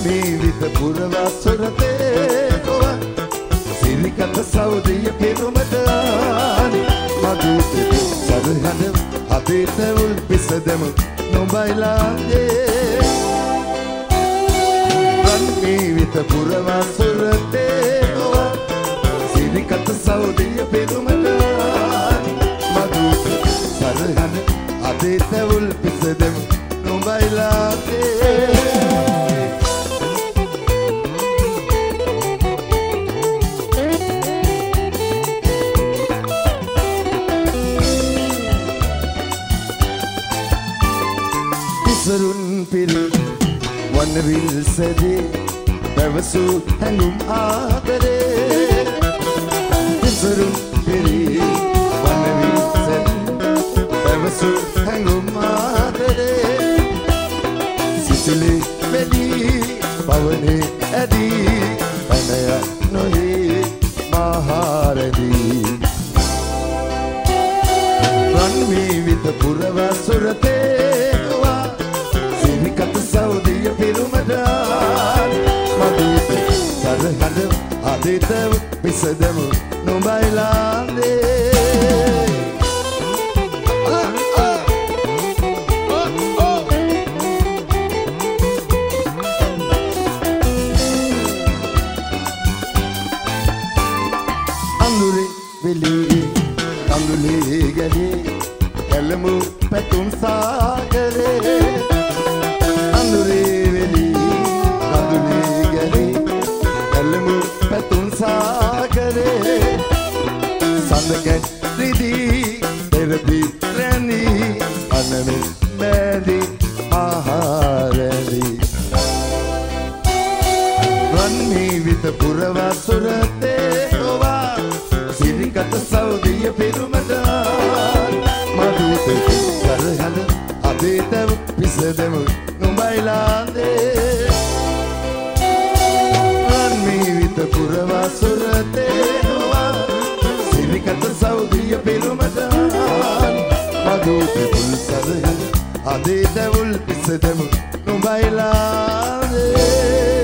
මේ විත පුරවා සොරතේ ඔව සිරිකත සෞදිය පෙරුමට ආනි මදුතේ සරහඬ අතීත උල් පිසදම නොබයිලාගේ මේ විත පුරවා සොරතේ ඔව සිරිකත සෞදිය පෙරුමට ආනි මදුතේ සරහඬ අතීත උල් පිසදම නොබයිලාගේ සරුන් පිරි වනවිල් සැදේ පැවසු හැඟුම් ආදරේ සරුන් පිරි වනවිල් සැදේ පැවසු හැඟුම් ආදරේ සිසිලේ වෙදී පවනේ ඇදී පැනය නොහේ මහරදී රන්මේ විත පුරවා සුරතේ සෞදිය පිරුමදාන මදුතේ සරහඬ අතීත විසදම නොබයිලානේ අඳුරේ වෙලී කඳුලේ ගැලේ කලමු පැතුම් සාගරේ සඳකැ රිදී පෙරදි රැනී අනමෙන් බෑදී ආහාරදී රන්මී විත පුරවා සුරතේ ඔවා සිරිකත සෞදිය පිරුමදාන මදුතේ සරහඬ අතීත විසදම නොබයිලානේ රන්මී විත පුරවා සුරතේ සිරිකත සෞදිය පිරුමදාන මදුතේ පුල් සරහඬ අතීත උල් පිසදම නොබයිලානේ